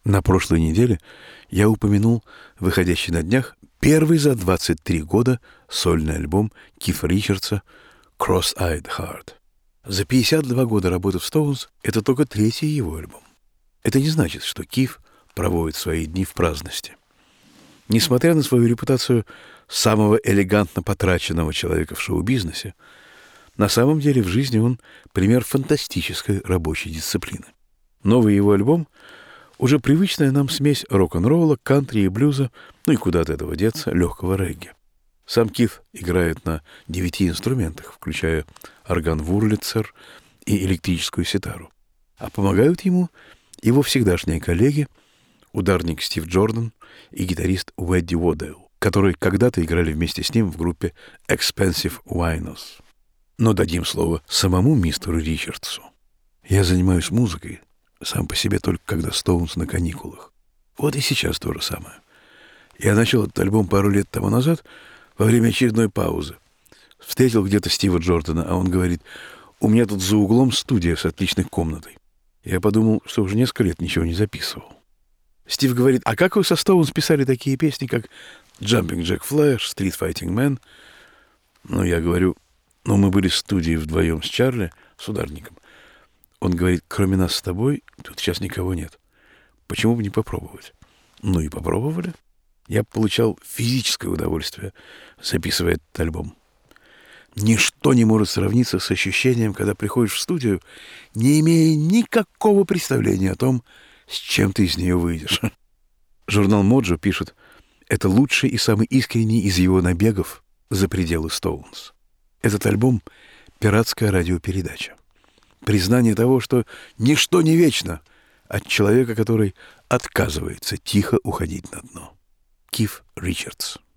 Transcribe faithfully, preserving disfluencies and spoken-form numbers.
На прошлой неделе я упомянул выходящий на днях первый за двадцать три года сольный альбом Кифа Ричардса «Cross-Eyed Heart». За пятьдесят два года работы в Stones это только третий его альбом. Это не значит, что Киф проводит свои дни в праздности. Несмотря на свою репутацию самого элегантно потраченного человека в шоу-бизнесе, на самом деле в жизни он пример фантастической рабочей дисциплины. Новый его альбом — уже привычная нам смесь рок-н-ролла, кантри и блюза, ну и куда от этого деться, легкого регги. Сам Киф играет на девяти инструментах, включая орган Вурлицер и электрическую ситару. А помогают ему его всегдашние коллеги, ударник Стив Джордан и гитарист Уэдди Уодейл, которые когда-то играли вместе с ним в группе Expensive Winos. Но дадим слово самому мистеру Ричардсу. Я занимаюсь музыкой сам по себе только когда Стоунс на каникулах. Вот и сейчас то же самое. Я начал этот альбом пару лет тому назад, во время очередной паузы. Встретил где-то Стива Джордана, а он говорит: «У меня тут за углом студия с отличной комнатой». Я подумал, что уже несколько лет ничего не записывал. Стив говорит: «А как вы со Стоунс писали такие песни, как «Jumping Jack Flash», «Street Fighting Man»?» Ну, я говорю: «Ну, мы были в студии вдвоем с Чарли, с ударником». Он говорит: «Кроме нас с тобой тут сейчас никого нет. Почему бы не попробовать?» Ну и попробовали. Я получал физическое удовольствие, записывая этот альбом. Ничто не может сравниться с ощущением, когда приходишь в студию, не имея никакого представления о том, с чем ты из нее выйдешь. Журнал Mojo пишет: это лучший и самый искренний из его набегов за пределы Стоунс. Этот альбом — пиратская радиопередача. Признание того, что ничто не вечно, от человека, который отказывается тихо уходить на дно. Киф Ричардс.